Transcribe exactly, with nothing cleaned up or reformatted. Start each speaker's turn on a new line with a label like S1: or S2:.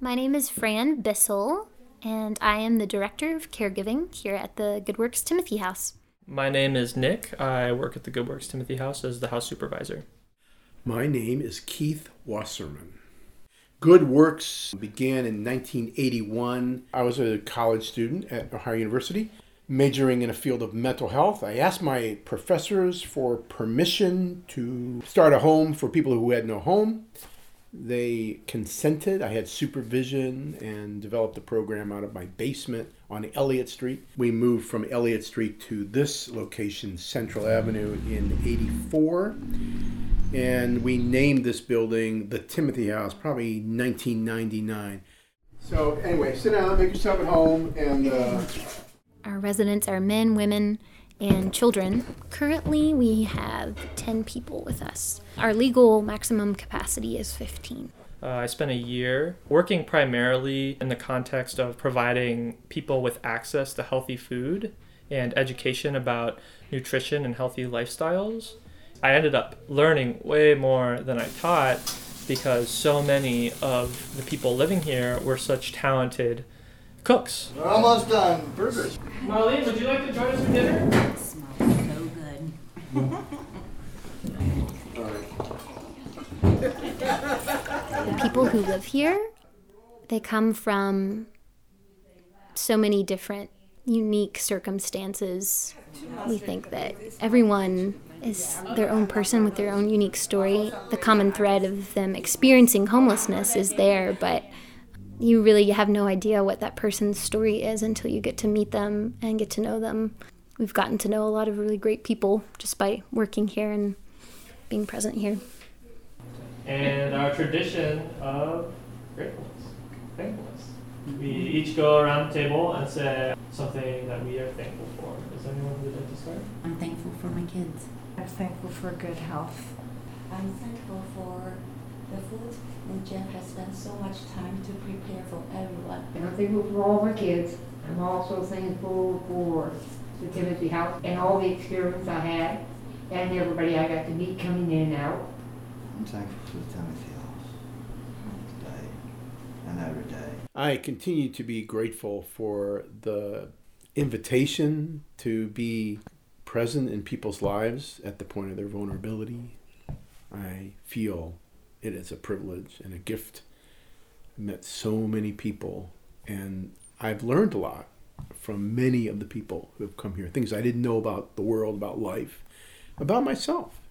S1: My name is Fran Bissell, and I am the Director of Caregiving here at the Good Works Timothy House.
S2: My name is Nick. I work at the Good Works Timothy House as the house supervisor.
S3: My name is Keith Wasserman. Good Works began in nineteen eighty-one. I was a college student at Ohio University, majoring in a field of mental health. I asked my professors for permission to start a home for people who had no home. They consented. I had supervision and developed a program out of my basement on Elliott Street. We moved from Elliott Street to this location, Central Avenue, in eighty-four. And we named this building the Timothy House, probably nineteen ninety-nine. So anyway, sit down, make yourself at home, and... Uh...
S1: Our residents are men, women, and children. Currently, we have ten people with us. Our legal maximum capacity is fifteen.
S2: Uh, I spent a year working primarily in the context of providing people with access to healthy food and education about nutrition and healthy lifestyles. I ended up learning way more than I taught because so many of the people living here were such talented cooks.
S4: We're almost done. Burgers.
S2: Molly, would you like to join us for dinner?
S5: It smells so good.
S1: The people who live here, they come from so many different unique circumstances. We think that everyone is their own person with their own unique story. The common thread of them experiencing homelessness is there, but you really have no idea what that person's story is until you get to meet them and get to know them. We've gotten to know a lot of really great people just by working here and being present here.
S2: And our tradition of gratefulness, thankfulness. We each go around the table and say something that we are thankful for. Is anyone who would like to start?
S5: I'm thankful for my kids.
S6: I'm thankful for good health.
S7: I'm thankful for the food, and Jeff has spent so much time to prepare for everyone.
S8: And I'm thankful for all my kids. I'm also thankful for the Timothy House and all the experience I had and everybody I got to meet coming in and out.
S4: I'm thankful for the Timothy House today and every day.
S3: I continue to be grateful for the invitation to be present in people's lives at the point of their vulnerability. I feel it is a privilege and a gift. I've met so many people, and I've learned a lot from many of the people who have come here, things I didn't know about the world, about life, about myself.